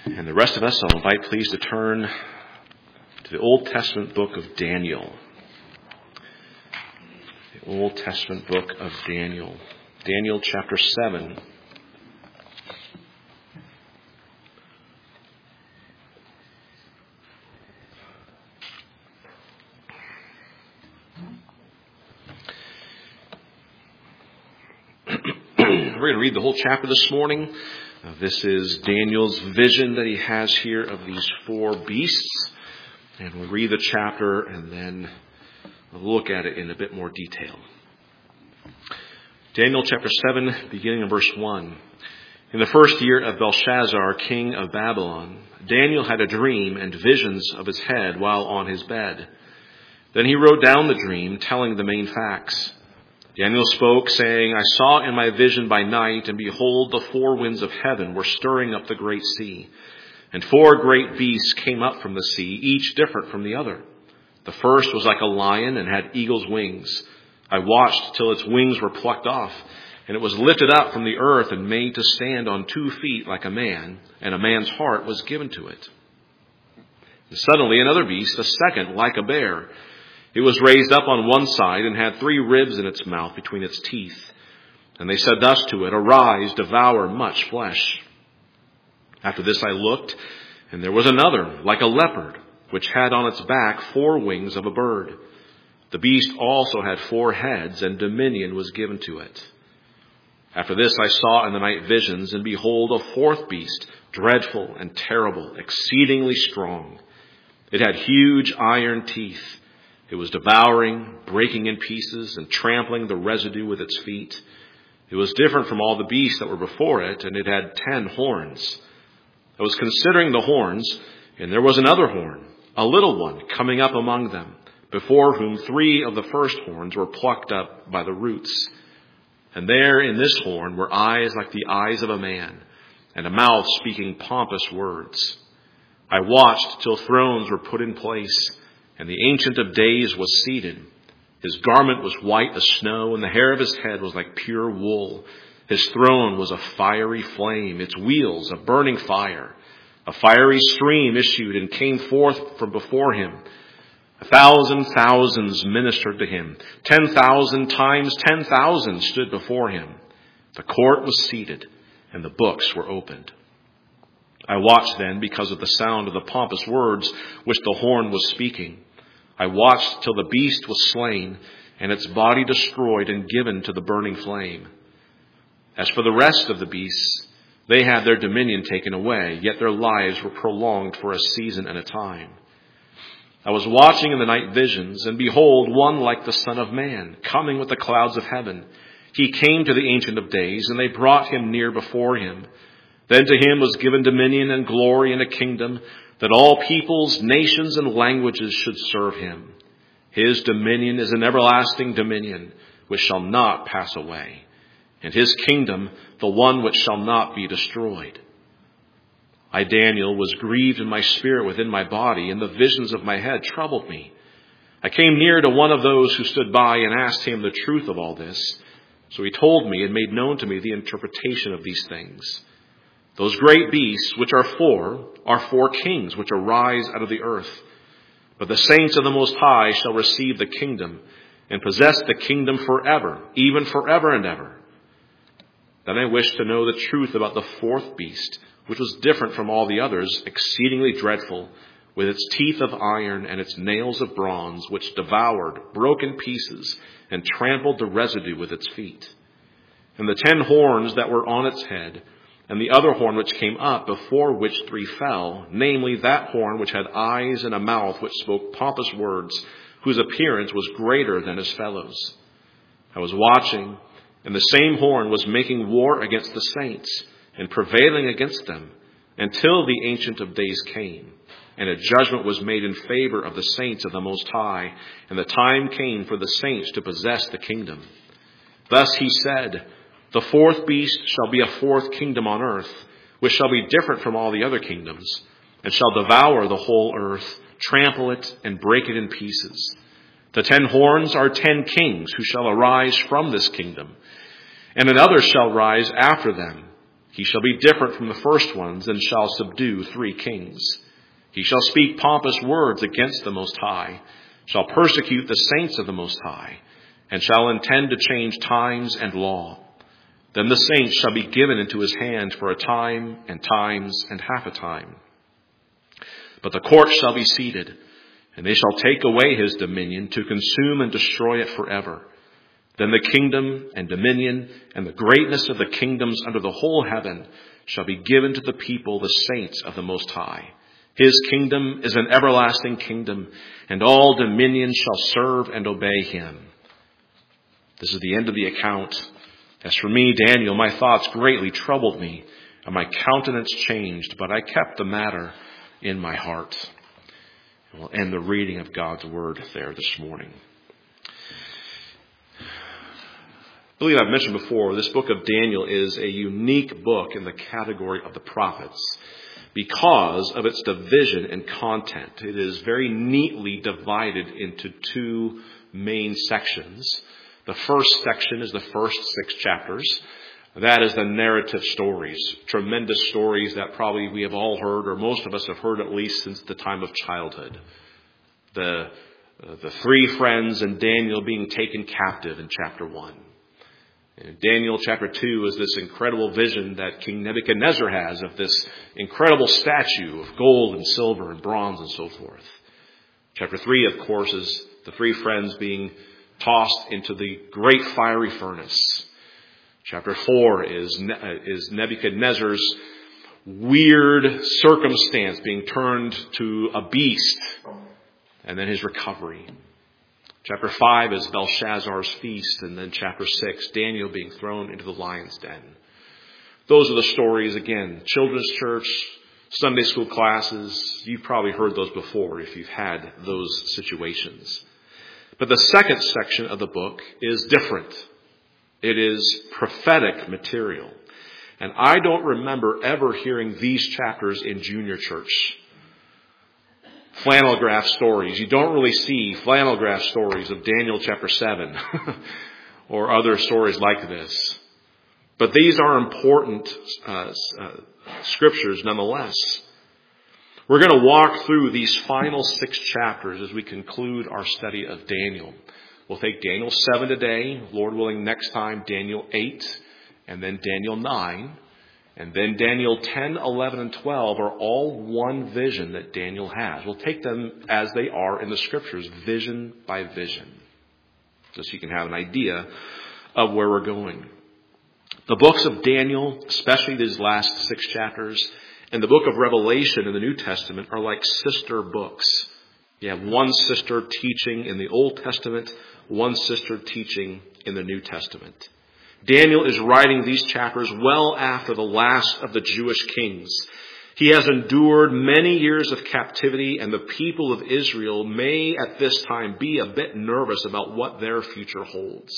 And the rest of us, I'll invite please to turn to the Old Testament book of Daniel. The Old Testament book of Daniel. Daniel chapter 7. We're going to read the whole chapter this morning. This is Daniel's vision that he has here of these four beasts. And we'll read the chapter and then we'll look at it in a bit more detail. Daniel chapter 7, beginning in verse 1. In the first year of Belshazzar, king of Babylon, Daniel had a dream and visions of his head while on his bed. Then he wrote down the dream, telling the main facts. Daniel spoke, saying, I saw in my vision by night, and behold, the four winds of heaven were stirring up the great sea. And four great beasts came up from the sea, each different from the other. The first was like a lion and had eagle's wings. I watched till its wings were plucked off, and it was lifted up from the earth and made to stand on 2 feet like a man, and a man's heart was given to it. And suddenly another beast, a second, like a bear. It was raised up on one side and had 3 ribs in its mouth between its teeth. And they said thus to it, Arise, devour much flesh. After this I looked, and there was another, like a leopard, which had on its back 4 wings of a bird. The beast also had 4 heads, and dominion was given to it. After this I saw in the night visions, and behold, a 4th beast, dreadful and terrible, exceedingly strong. It had huge iron teeth. It was devouring, breaking in pieces, and trampling the residue with its feet. It was different from all the beasts that were before it, and it had 10 horns. I was considering the horns, and there was another horn, a little one, coming up among them, before whom 3 of the first horns were plucked up by the roots. And there in this horn were eyes like the eyes of a man, and a mouth speaking pompous words. I watched till thrones were put in place, and the Ancient of Days was seated. His garment was white as snow, and the hair of his head was like pure wool. His throne was a fiery flame, its wheels a burning fire. A fiery stream issued and came forth from before him. 1,000 thousands ministered to him. 10,000 times 10,000 stood before him. The court was seated, and the books were opened. I watched then because of the sound of the pompous words which the horn was speaking. I watched till the beast was slain, and its body destroyed and given to the burning flame. As for the rest of the beasts, they had their dominion taken away, yet their lives were prolonged for a season and a time. I was watching in the night visions, and behold, one like the Son of Man, coming with the clouds of heaven. He came to the Ancient of Days, and they brought him near before him. Then to him was given dominion and glory and a kingdom, that all peoples, nations, and languages should serve him. His dominion is an everlasting dominion, which shall not pass away, and his kingdom the one which shall not be destroyed. I, Daniel, was grieved in my spirit within my body, and the visions of my head troubled me. I came near to one of those who stood by and asked him the truth of all this. So he told me and made known to me the interpretation of these things. Those great beasts, which are 4 kings, which arise out of the earth. But the saints of the Most High shall receive the kingdom and possess the kingdom forever, even forever and ever. Then I wished to know the truth about the 4th beast, which was different from all the others, exceedingly dreadful, with its teeth of iron and its nails of bronze, which devoured, broke in pieces, and trampled the residue with its feet. And the 10 horns that were on its head, and the other horn which came up, before which 3 fell, namely that horn which had eyes and a mouth which spoke pompous words, whose appearance was greater than his fellows. I was watching, and the same horn was making war against the saints, and prevailing against them, until the Ancient of Days came, and a judgment was made in favor of the saints of the Most High, and the time came for the saints to possess the kingdom. Thus he said, The 4th beast shall be a 4th kingdom on earth, which shall be different from all the other kingdoms, and shall devour the whole earth, trample it, and break it in pieces. The 10 horns are 10 kings who shall arise from this kingdom, and another shall rise after them. He shall be different from the first ones and shall subdue 3 kings. He shall speak pompous words against the Most High, shall persecute the saints of the Most High, and shall intend to change times and law. Then the saints shall be given into his hand for a time and times and half a time. But the court shall be seated, and they shall take away his dominion to consume and destroy it forever. Then the kingdom and dominion and the greatness of the kingdoms under the whole heaven shall be given to the people, the saints of the Most High. His kingdom is an everlasting kingdom, and all dominions shall serve and obey him. This is the end of the account. As for me, Daniel, my thoughts greatly troubled me, and my countenance changed, but I kept the matter in my heart. And we'll end the reading of God's word there this morning. I believe I've mentioned before, this book of Daniel is a unique book in the category of the prophets because of its division and content. It is very neatly divided into 2 main sections. The first section is the first 6 chapters. That is the narrative stories, tremendous stories that probably we have all heard, or most of us have heard at least since the time of childhood. The 3 friends and Daniel being taken captive in chapter 1. In Daniel chapter 2 is this incredible vision that King Nebuchadnezzar has of this incredible statue of gold and silver and bronze and so forth. Chapter 3, of course, is the 3 friends being tossed into the great fiery furnace. Chapter 4 is Nebuchadnezzar's weird circumstance being turned to a beast, and then his recovery. Chapter 5 is Belshazzar's feast, and then chapter 6, Daniel being thrown into the lion's den. Those are the stories, again, children's church, Sunday school classes. You've probably heard those before if you've had those situations. But the second section of the book is different. It is prophetic material. And I don't remember ever hearing these chapters in junior church. Flannel graph stories. You don't really see flannel graph stories of Daniel chapter 7 or other stories like this. But these are important scriptures nonetheless. We're going to walk through these final 6 chapters as we conclude our study of Daniel. We'll take Daniel 7 today, Lord willing next time Daniel 8, and then Daniel 9. And then Daniel 10, 11, and 12 are all one vision that Daniel has. We'll take them as they are in the scriptures, vision by vision, just so you can have an idea of where we're going. The books of Daniel, especially these last 6 chapters, and the book of Revelation in the New Testament are like sister books. You have one sister teaching in the Old Testament, one sister teaching in the New Testament. Daniel is writing these chapters well after the last of the Jewish kings. He has endured many years of captivity, and the people of Israel may at this time be a bit nervous about what their future holds.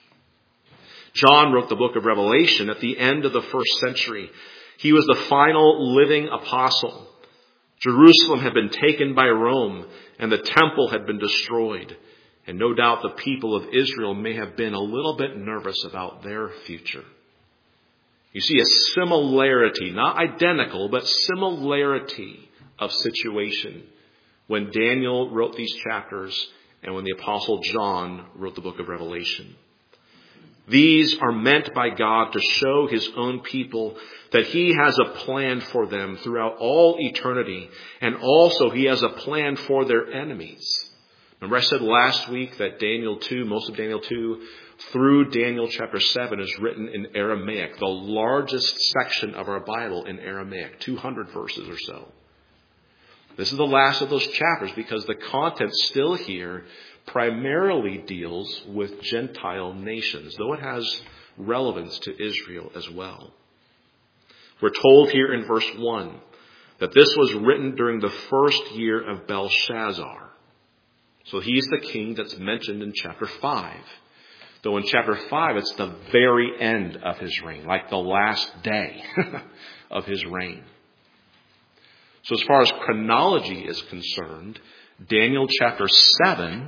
John wrote the book of Revelation at the end of the 1st century. He was the final living apostle. Jerusalem had been taken by Rome, and the temple had been destroyed. And no doubt the people of Israel may have been a little bit nervous about their future. You see a similarity, not identical, but similarity of situation when Daniel wrote these chapters and when the Apostle John wrote the book of Revelation. These are meant by God to show his own people that he has a plan for them throughout all eternity, and also he has a plan for their enemies. Remember I said last week that Daniel 2, most of Daniel 2, through Daniel chapter 7 is written in Aramaic, the largest section of our Bible in Aramaic, 200 verses or so. This is the last of those chapters because the content still here primarily deals with Gentile nations, though it has relevance to Israel as well. We're told here in verse 1 that this was written during the 1st year of Belshazzar. So he's the king that's mentioned in chapter 5. Though in chapter 5, it's the very end of his reign, like the last day of his reign. So as far as chronology is concerned, Daniel chapter 7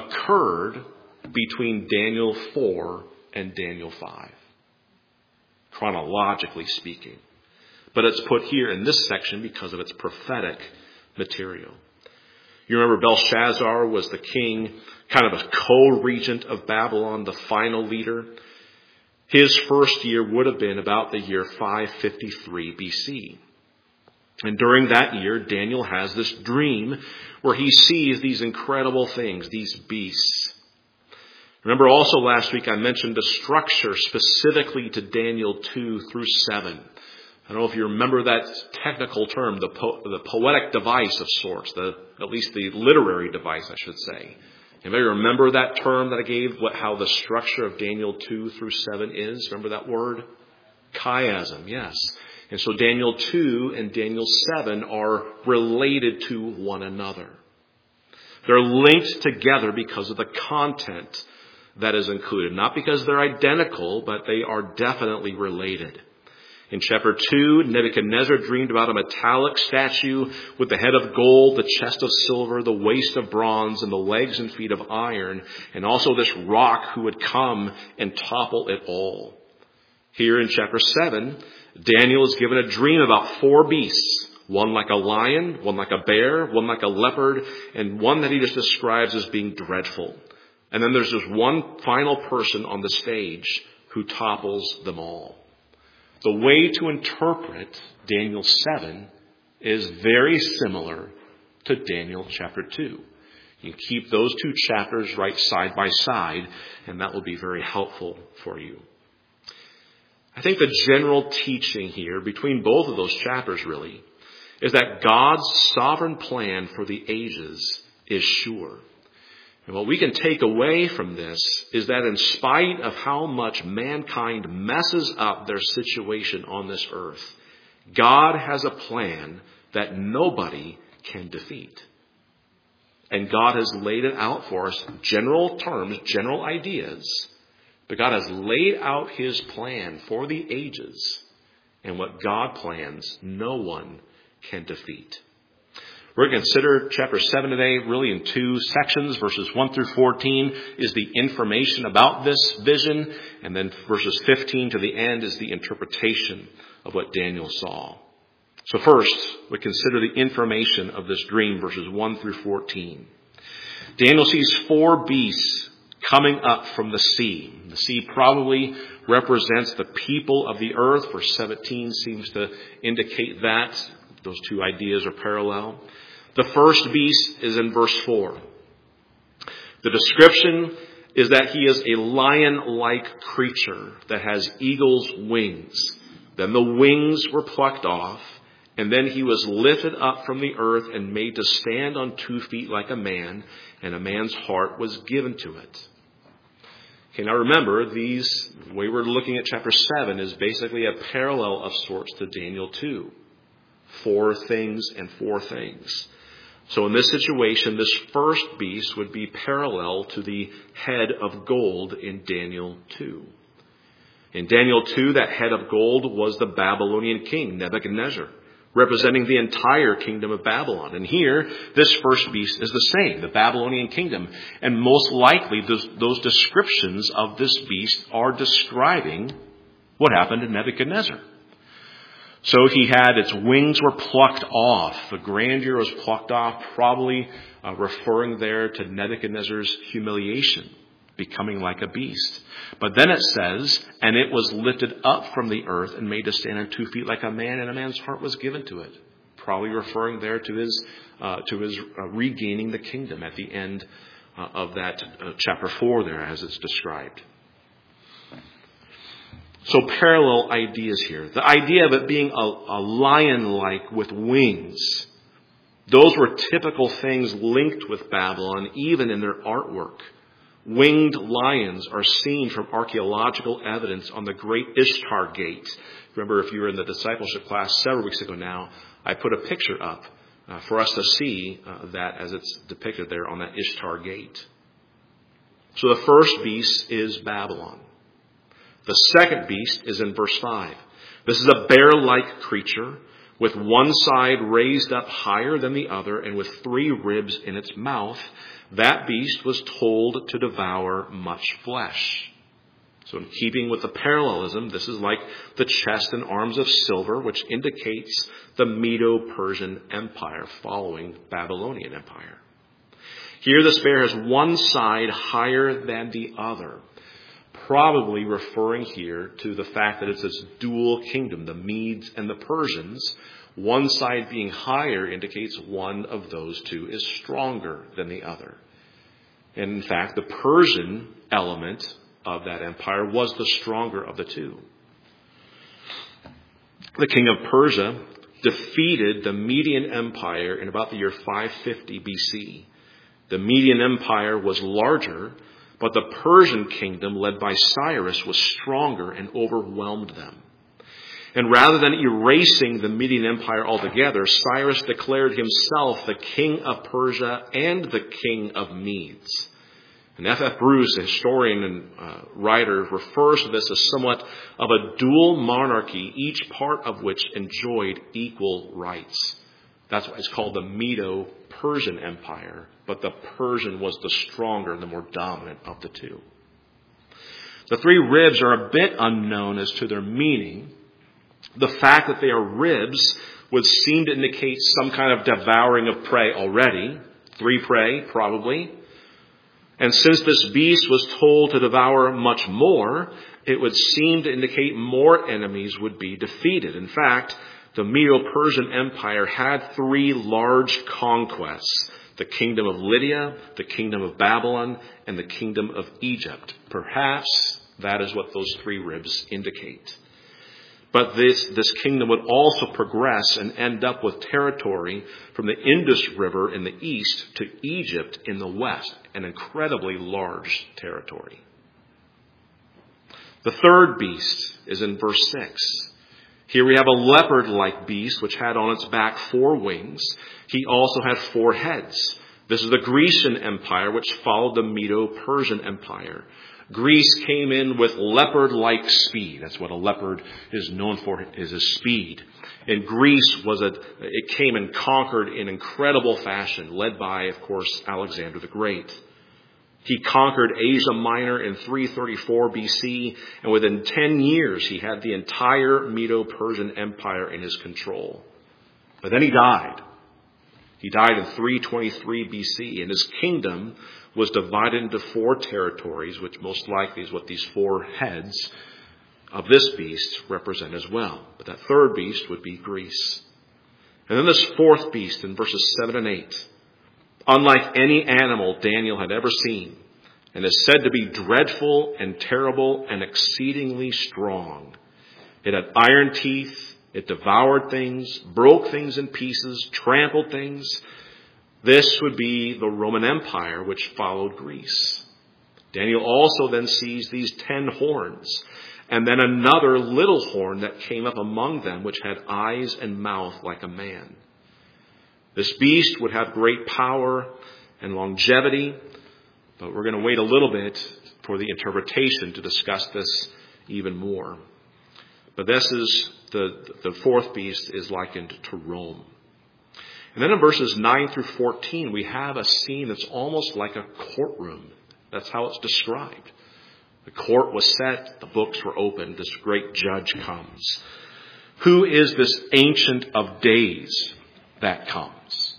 occurred between Daniel 4 and Daniel 5. chronologically speaking. But it's put here in this section because of its prophetic material. You remember Belshazzar was the king, kind of a co-regent of Babylon, the final leader. His first year would have been about the year 553 BC. And during that year, Daniel has this dream where he sees these incredible things, these beasts. Remember also last week I mentioned the structure specifically to Daniel 2 through 7. I don't know if you remember that technical term, the poetic device of sorts, at least the literary device, I should say. Anybody remember that term that I gave, how the structure of Daniel 2 through 7 is? Remember that word? Chiasm, yes. And so Daniel 2 and Daniel 7 are related to one another. They're linked together because of the content that is included. Not because they're identical, but they are definitely related. In chapter 2, Nebuchadnezzar dreamed about a metallic statue with the head of gold, the chest of silver, the waist of bronze, and the legs and feet of iron, and also this rock who would come and topple it all. Here in chapter 7, Daniel is given a dream about 4 beasts, one like a lion, one like a bear, one like a leopard, and one that he just describes as being dreadful. And then there's just one final person on the stage who topples them all. The way to interpret Daniel 7 is very similar to Daniel chapter 2. You keep those 2 chapters right side by side, and that will be very helpful for you. I think the general teaching here between both of those chapters really is that God's sovereign plan for the ages is sure. And what we can take away from this is that in spite of how much mankind messes up their situation on this earth, God has a plan that nobody can defeat. And God has laid it out for us, general terms, general ideas. But God has laid out his plan for the ages. And what God plans, no one can defeat. We're going to consider chapter 7 today really in 2 sections. Verses 1 through 14 is the information about this vision. And then verses 15 to the end is the interpretation of what Daniel saw. So first, we consider the information of this dream, verses 1 through 14. Daniel sees 4 beasts coming up from the sea. The sea probably represents the people of the earth. Verse 17 seems to indicate that. Those 2 ideas are parallel. The first beast is in verse 4. The description is that he is a lion-like creature that has eagle's wings. Then the wings were plucked off, and then he was lifted up from the earth and made to stand on 2 feet like a man, and a man's heart was given to it. Okay, now remember, the way we're looking at chapter 7 is basically a parallel of sorts to Daniel 2. 4 things and 4 things. So in this situation, this first beast would be parallel to the head of gold in Daniel 2. In Daniel 2, that head of gold was the Babylonian king, Nebuchadnezzar, representing the entire kingdom of Babylon. And here, this first beast is the same, the Babylonian kingdom. And most likely, those descriptions of this beast are describing what happened to Nebuchadnezzar. So he had, its wings were plucked off. The grandeur was plucked off, probably referring there to Nebuchadnezzar's humiliation, becoming like a beast. But then it says, and it was lifted up from the earth and made to stand on 2 feet like a man, and a man's heart was given to it. Probably referring there to his regaining the kingdom at the end of that chapter 4 there, as it's described. So parallel ideas here. The idea of it being a lion-like with wings. Those were typical things linked with Babylon, even in their artwork. Winged lions are seen from archaeological evidence on the Great Ishtar Gate. Remember, if you were in the discipleship class several weeks ago now, I put a picture up for us to see that as it's depicted there on that Ishtar Gate. So the first beast is Babylon. The second beast is in verse 5. This is a bear-like creature with one side raised up higher than the other and with 3 ribs in its mouth. That beast was told to devour much flesh. So in keeping with the parallelism, this is like the chest and arms of silver, which indicates the Medo-Persian Empire following Babylonian Empire. Here the spear has one side higher than the other, probably referring here to the fact that it's this dual kingdom, the Medes and the Persians. One side being higher indicates one of those two is stronger than the other. And in fact, the Persian element of that empire was the stronger of the two. The king of Persia defeated the Median Empire in about the year 550 BC. The Median Empire was larger, but the Persian kingdom led by Cyrus was stronger and overwhelmed them. And rather than erasing the Median Empire altogether, Cyrus declared himself the king of Persia and the king of Medes. And F.F. Bruce, a historian and writer, refers to this as somewhat of a dual monarchy, each part of which enjoyed equal rights. That's why it's called the Medo-Persian Empire, but the Persian was the stronger, the more dominant of the two. The three ribs are a bit unknown as to their meaning. The fact that they are ribs would seem to indicate some kind of devouring of prey already. Three prey, probably. And since this beast was told to devour much more, it would seem to indicate more enemies would be defeated. In fact, the Medo-Persian Empire had three large conquests: the kingdom of Lydia, the kingdom of Babylon, and the kingdom of Egypt. Perhaps that is what those three ribs indicate. But this kingdom would also progress and end up with territory from the Indus River in the east to Egypt in the west, an incredibly large territory. The third beast is in verse 6. Here we have a leopard-like beast which had on its back 4 wings. He also had 4 heads. This is the Grecian Empire, which followed the Medo-Persian Empire. Greece came in with leopard-like speed. That's what a leopard is known for, is his speed. And Greece it came and conquered in incredible fashion, led by, of course, Alexander the Great. He conquered Asia Minor in 334 BC, and within 10 years he had the entire Medo-Persian Empire in his control. But then he died. He died in 323 BC, and his kingdom was divided into 4 territories, which most likely is what these 4 heads of this beast represent as well. But that third beast would be Greece. And then this fourth beast in verses 7 and 8. Unlike any animal Daniel had ever seen, and is said to be dreadful and terrible and exceedingly strong. It had iron teeth, it devoured things, broke things in pieces, trampled things. This would be the Roman Empire, which followed Greece. Daniel also then sees these 10 horns, and then another little horn that came up among them, which had eyes and mouth like a man. This beast would have great power and longevity, but we're going to wait a little bit for the interpretation to discuss this even more. But this is the fourth beast is likened to Rome. And then in verses 9 through 14, we have a scene that's almost like a courtroom. That's how it's described. The court was set, the books were opened, this great judge comes. Who is this Ancient of Days that comes?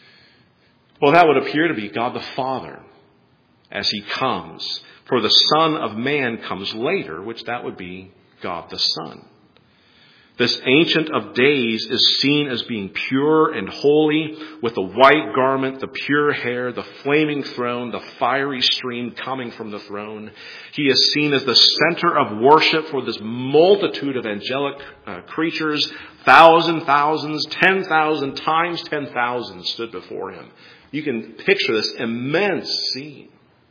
Well, that would appear to be God the Father as he comes. For the Son of Man comes later, which that would be God the Son. This Ancient of Days is seen as being pure and holy, with the white garment, the pure hair, the flaming throne, the fiery stream coming from the throne. He is seen as the center of worship for this multitude of angelic creatures. Thousands, 10,000 times 10,000 stood before him. You can picture this immense scene.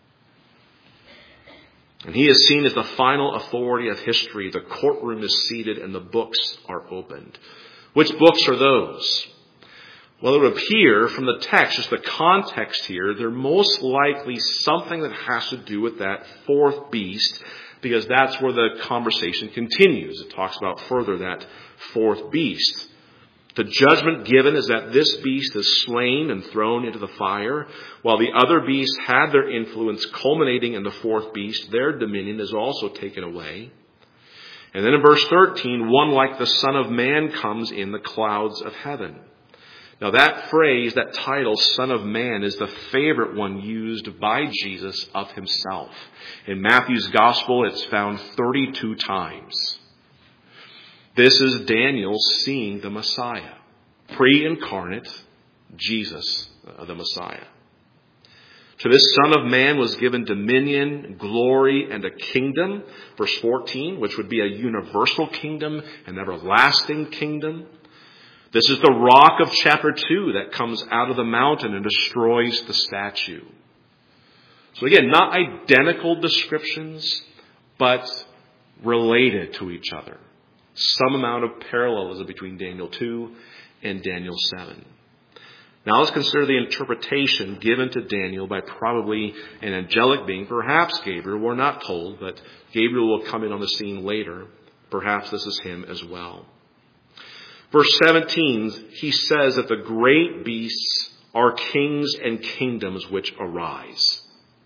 And he is seen as the final authority of history. The courtroom is seated and the books are opened. Which books are those? Well, it would appear from the text, just the context here, they're most likely something that has to do with that fourth beast, because that's where the conversation continues. It talks about further that fourth beast. The judgment given is that this beast is slain and thrown into the fire, while the other beasts had their influence culminating in the fourth beast. Their dominion is also taken away. And then in verse 13, one like the Son of Man comes in the clouds of heaven. Now that phrase, that title, Son of Man, is the favorite one used by Jesus of himself. In Matthew's Gospel, it's found 32 times. This is Daniel seeing the Messiah, pre-incarnate Jesus, the Messiah. To this Son of Man was given dominion, glory, and a kingdom, verse 14, which would be a universal kingdom, an everlasting kingdom. This is the rock of chapter 2 that comes out of the mountain and destroys the statue. So again, not identical descriptions, but related to each other. Some amount of parallelism between Daniel 2 and Daniel 7. Now let's consider the interpretation given to Daniel by probably an angelic being, perhaps Gabriel. We're not told, but Gabriel will come in on the scene later. Perhaps this is him as well. Verse 17, he says that the great beasts are kings and kingdoms which arise.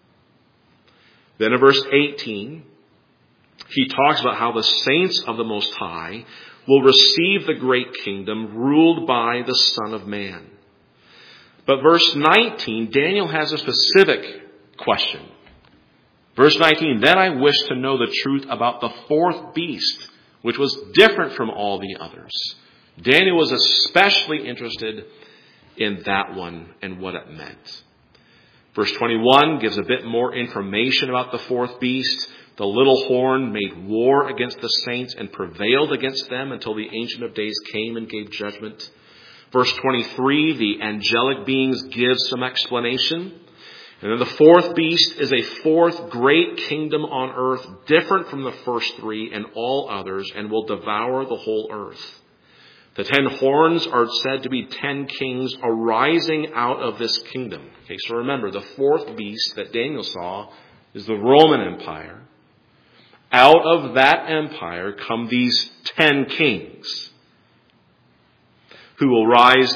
Then in verse 18, he talks about how the saints of the Most High will receive the great kingdom ruled by the Son of Man. But verse 19, Daniel has a specific question. Verse 19, then I wish to know the truth about the fourth beast, which was different from all the others. Daniel was especially interested in that one and what it meant. Verse 21 gives a bit more information about the fourth beast. The little horn made war against the saints and prevailed against them until the Ancient of Days came and gave judgment. Verse 23, the angelic beings give some explanation. And then the fourth beast is a fourth great kingdom on earth, different from the first three and all others, and will devour the whole earth. The 10 horns are said to be 10 kings arising out of this kingdom. Okay, so remember, the fourth beast that Daniel saw is the Roman Empire. Out of that empire come these 10 kings who will rise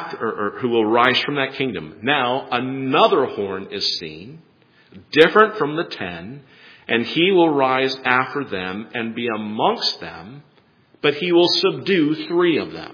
from that kingdom. Now, another horn is seen, different from the 10, and he will rise after them and be amongst them, but he will subdue 3 of them.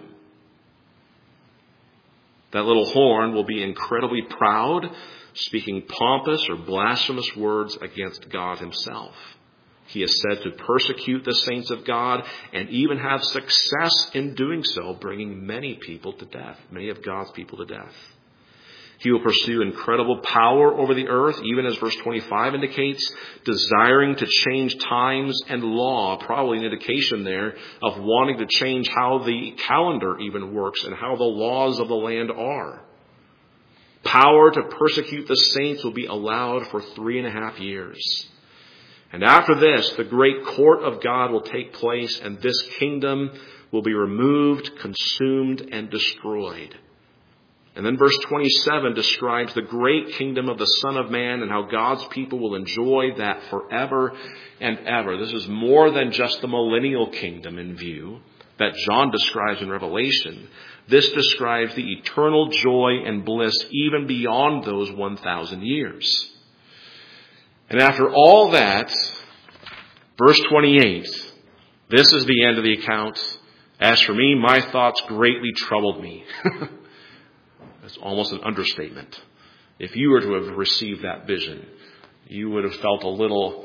That little horn will be incredibly proud, speaking pompous or blasphemous words against God himself. He is said to persecute the saints of God and even have success in doing so, bringing many people to death, many of God's people to death. He will pursue incredible power over the earth, even as verse 25 indicates, desiring to change times and law, probably an indication there of wanting to change how the calendar even works and how the laws of the land are. Power to persecute the saints will be allowed for 3.5 years. And after this, the great court of God will take place, and this kingdom will be removed, consumed, and destroyed. And then verse 27 describes the great kingdom of the Son of Man and how God's people will enjoy that forever and ever. This is more than just the millennial kingdom in view that John describes in Revelation. This describes the eternal joy and bliss even beyond those 1,000 years. And after all that, verse 28, this is the end of the account. As for me, my thoughts greatly troubled me. That's almost an understatement. If you were to have received that vision, you would have felt a little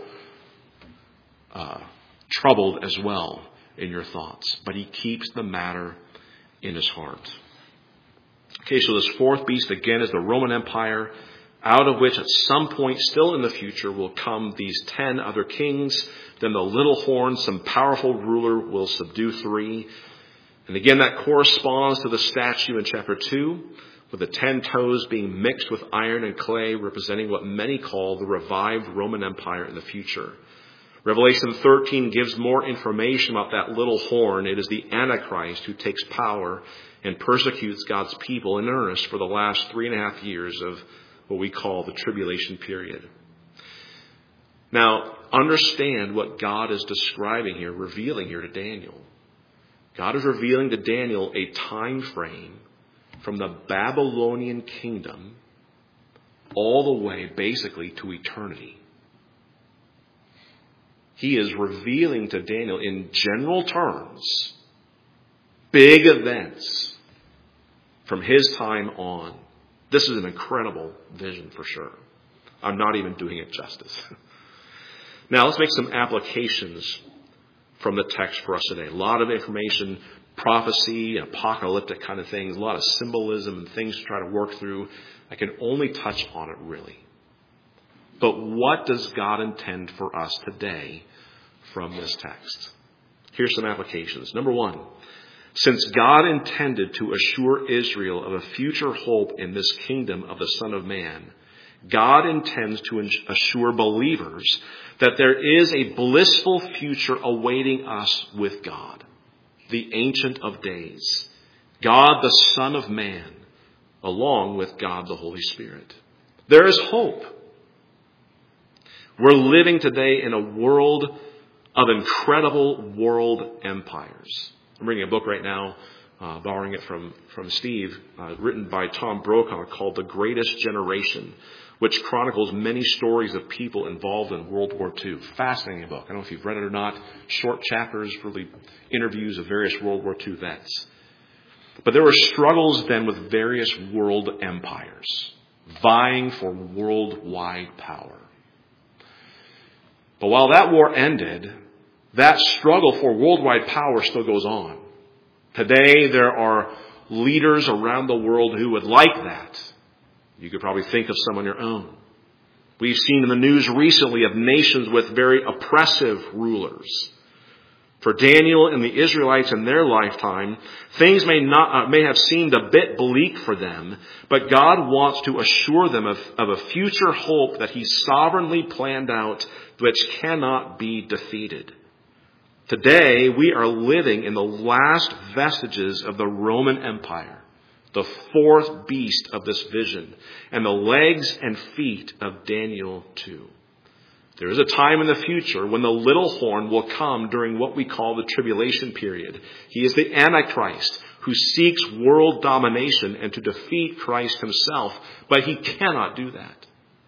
troubled as well in your thoughts. But he keeps the matter in his heart. Okay, so this fourth beast again is the Roman Empire, out of which at some point still in the future will come these 10 other kings. Then the little horn, some powerful ruler, will subdue 3. And again, that corresponds to the statue in chapter 2, with the 10 toes being mixed with iron and clay, representing what many call the revived Roman Empire in the future. Revelation 13 gives more information about that little horn. It is the Antichrist who takes power and persecutes God's people in earnest for the last 3.5 years of what we call the tribulation period. Now, understand what God is describing here, revealing here to Daniel. God is revealing to Daniel a time frame from the Babylonian kingdom all the way basically to eternity. He is revealing to Daniel in general terms big events from his time on. This is an incredible vision for sure. I'm not even doing it justice. Now let's make some applications from the text for us today. A lot of information, prophecy, apocalyptic kind of things, a lot of symbolism and things to try to work through. I can only touch on it really. But what does God intend for us today from this text? Here's some applications. Number one, since God intended to assure Israel of a future hope in this kingdom of the Son of Man, God intends to assure believers that there is a blissful future awaiting us with God, the Ancient of Days, God the Son of Man, along with God the Holy Spirit. There is hope. We're living today in a world of incredible world empires. I'm reading a book right now, borrowing it from Steve, written by Tom Brokaw called The Greatest Generation, which chronicles many stories of people involved in World War II. Fascinating book. I don't know if you've read it or not. Short chapters, really interviews of various World War II vets. But there were struggles then with various world empires, vying for worldwide power. But while that war ended, that struggle for worldwide power still goes on. Today, there are leaders around the world who would like that. You could probably think of some on your own. We've seen in the news recently of nations with very oppressive rulers. For Daniel and the Israelites in their lifetime, things may have seemed a bit bleak for them, but God wants to assure them of a future hope that He sovereignly planned out, which cannot be defeated. Today, we are living in the last vestiges of the Roman Empire, the fourth beast of this vision, and the legs and feet of Daniel 2. There is a time in the future when the little horn will come during what we call the tribulation period. He is the Antichrist who seeks world domination and to defeat Christ himself, but he cannot do that.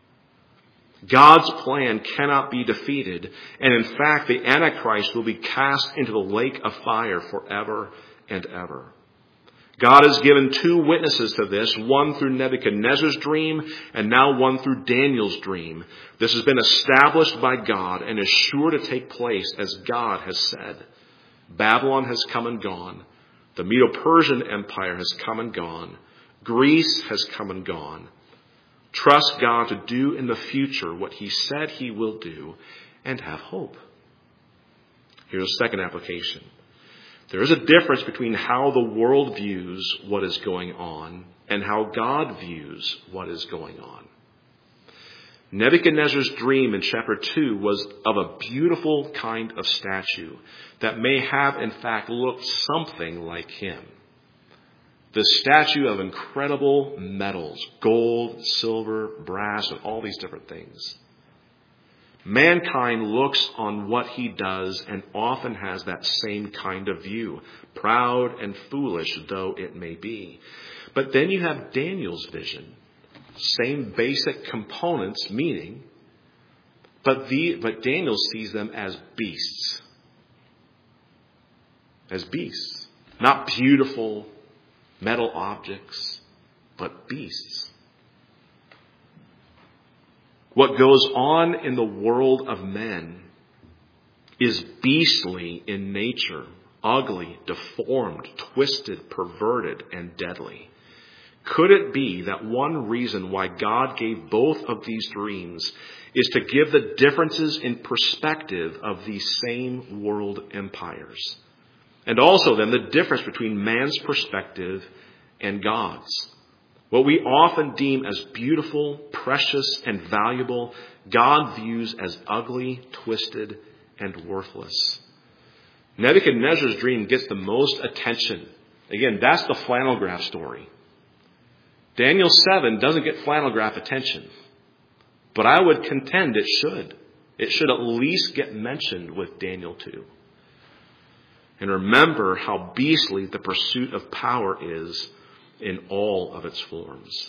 God's plan cannot be defeated, and in fact, the Antichrist will be cast into the lake of fire forever and ever. God has given two witnesses to this, one through Nebuchadnezzar's dream and now one through Daniel's dream. This has been established by God and is sure to take place as God has said. Babylon has come and gone. The Medo-Persian Empire has come and gone. Greece has come and gone. Trust God to do in the future what He said He will do and have hope. Here's a second application. There is a difference between how the world views what is going on and how God views what is going on. Nebuchadnezzar's dream in chapter 2 was of a beautiful kind of statue that may have in fact looked something like him. The statue of incredible metals, gold, silver, brass, and all these different things. Mankind looks on what he does and often has that same kind of view, proud and foolish though it may be. But then you have Daniel's vision, same basic components, meaning, but Daniel sees them as beasts. As beasts. Not beautiful metal objects, but beasts. What goes on in the world of men is beastly in nature, ugly, deformed, twisted, perverted, and deadly. Could it be that one reason why God gave both of these dreams is to give the differences in perspective of these same world empires? And also then the difference between man's perspective and God's. What we often deem as beautiful, precious, and valuable, God views as ugly, twisted, and worthless. Nebuchadnezzar's dream gets the most attention. Again, that's the flannel graph story. Daniel 7 doesn't get flannel graph attention. But I would contend it should. It should at least get mentioned with Daniel 2. And remember how beastly the pursuit of power is in all of its forms.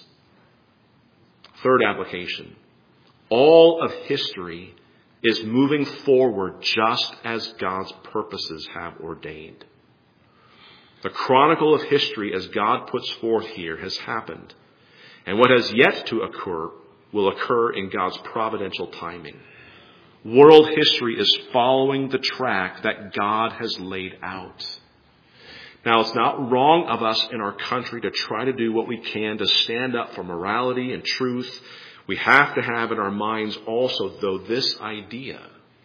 Third application. All of history is moving forward just as God's purposes have ordained. The chronicle of history as God puts forth here has happened. And what has yet to occur will occur in God's providential timing. World history is following the track that God has laid out. Now, it's not wrong of us in our country to try to do what we can to stand up for morality and truth. We have to have in our minds also, though, this idea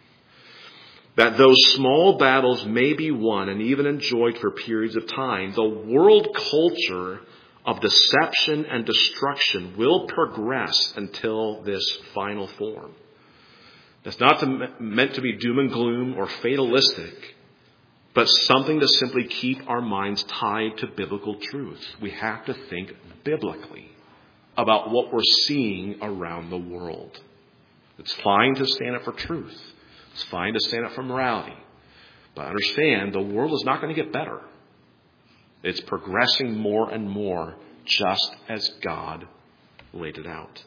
that though small battles may be won and even enjoyed for periods of time, the world culture of deception and destruction will progress until this final form. It's not meant to be doom and gloom or fatalistic, but something to simply keep our minds tied to biblical truth. We have to think biblically about what we're seeing around the world. It's fine to stand up for truth. It's fine to stand up for morality. But understand, the world is not going to get better. It's progressing more and more, just as God laid it out.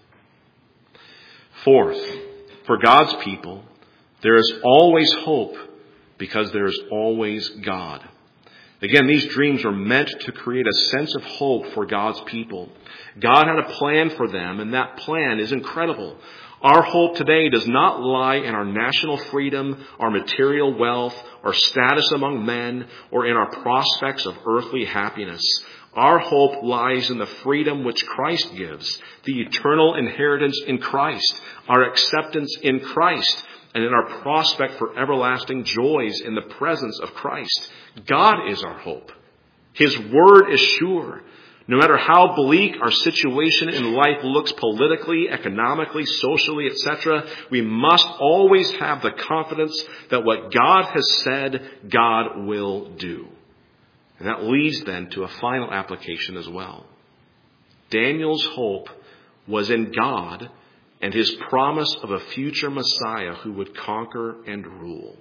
Fourth, for God's people, there is always hope because there is always God. Again, these dreams are meant to create a sense of hope for God's people. God had a plan for them, and that plan is incredible. Our hope today does not lie in our national freedom, our material wealth, our status among men, or in our prospects of earthly happiness. Our hope lies in the freedom which Christ gives, the eternal inheritance in Christ, our acceptance in Christ, and in our prospect for everlasting joys in the presence of Christ. God is our hope. His word is sure. No matter how bleak our situation in life looks politically, economically, socially, etc., we must always have the confidence that what God has said, God will do. And that leads then to a final application as well. Daniel's hope was in God and his promise of a future Messiah who would conquer and rule.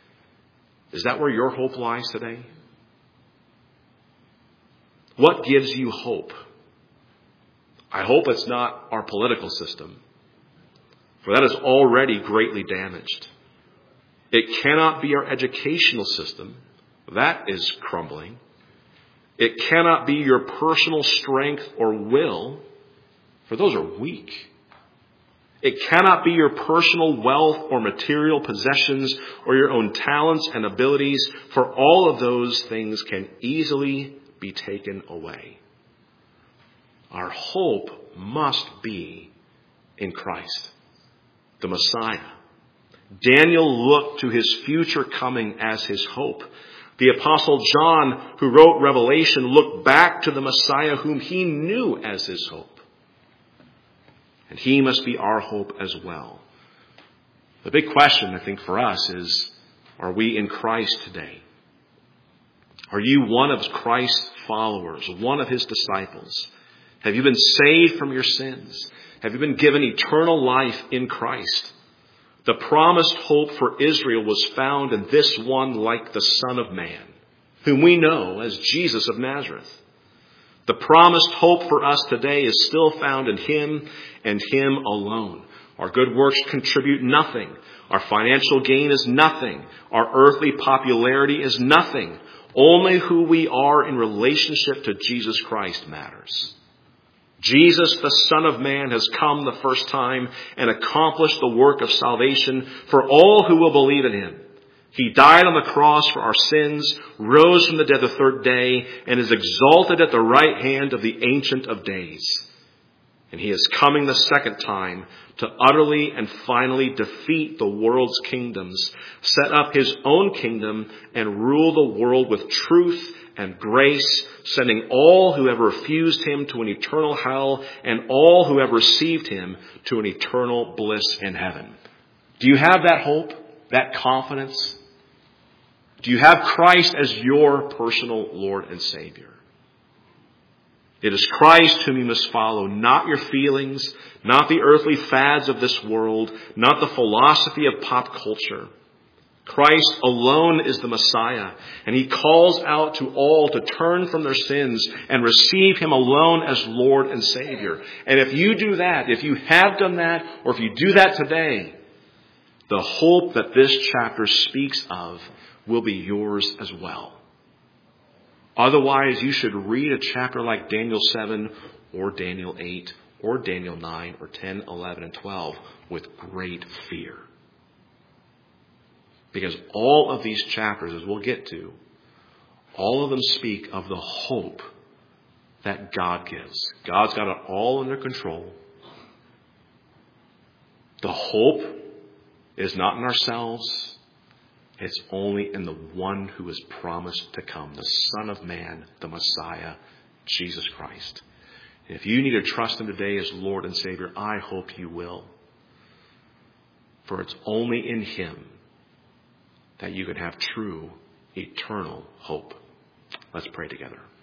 Is that where your hope lies today? What gives you hope? I hope it's not our political system, for that is already greatly damaged. It cannot be our educational system. That is crumbling. It cannot be your personal strength or will, for those are weak. It cannot be your personal wealth or material possessions or your own talents and abilities, for all of those things can easily be taken away. Our hope must be in Christ, the Messiah. Daniel looked to his future coming as his hope. The Apostle John, who wrote Revelation, looked back to the Messiah whom he knew as his hope. And he must be our hope as well. The big question, I think, for us is, are we in Christ today? Are you one of Christ's followers, one of his disciples? Have you been saved from your sins? Have you been given eternal life in Christ? The promised hope for Israel was found in this one like the Son of Man, whom we know as Jesus of Nazareth. The promised hope for us today is still found in him and him alone. Our good works contribute nothing. Our financial gain is nothing. Our earthly popularity is nothing. Only who we are in relationship to Jesus Christ matters. Jesus, the Son of Man, has come the first time and accomplished the work of salvation for all who will believe in him. He died on the cross for our sins, rose from the dead the third day, and is exalted at the right hand of the Ancient of Days. And he is coming the second time to utterly and finally defeat the world's kingdoms, set up his own kingdom, and rule the world with truth and grace, sending all who have refused him to an eternal hell and all who have received him to an eternal bliss in heaven. Do you have that hope, that confidence? Do you have Christ as your personal Lord and Savior? It is Christ whom you must follow, not your feelings, not the earthly fads of this world, not the philosophy of pop culture. Christ alone is the Messiah, and he calls out to all to turn from their sins and receive him alone as Lord and Savior. And if you do that, if you have done that, or if you do that today, the hope that this chapter speaks of will be yours as well. Otherwise, you should read a chapter like Daniel 7 or Daniel 8 or Daniel 9 or 10, 11, and 12 with great fear. Because all of these chapters, as we'll get to, all of them speak of the hope that God gives. God's got it all under control. The hope is not in ourselves. It's only in the one who is promised to come, the Son of Man, the Messiah, Jesus Christ. And if you need to trust him today as Lord and Savior, I hope you will. For it's only in him that you can have true, eternal hope. Let's pray together.